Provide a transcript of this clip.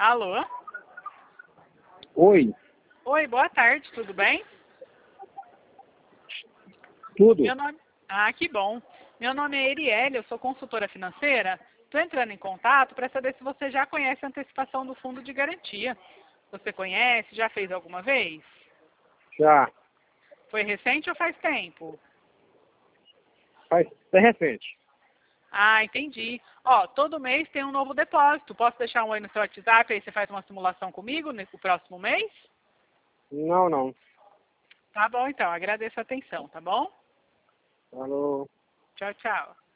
Alô? Oi, Oi, boa tarde, tudo bem? tudo? Meu nome... Ah, que bom. Meu nome é Erielle, eu sou consultora financeira. Estou entrando em contato para saber se você já conhece a antecipação do fundo de garantia. Você conhece? Já fez alguma vez? Já, Foi recente ou faz tempo? é recente. Ah, entendi. Ó, todo mês tem um novo depósito. Posso deixar um oi no seu WhatsApp, aí você faz uma simulação comigo no próximo mês? Não, não. Tá bom, então. Agradeço a atenção, tá bom? Alô. Tchau, tchau.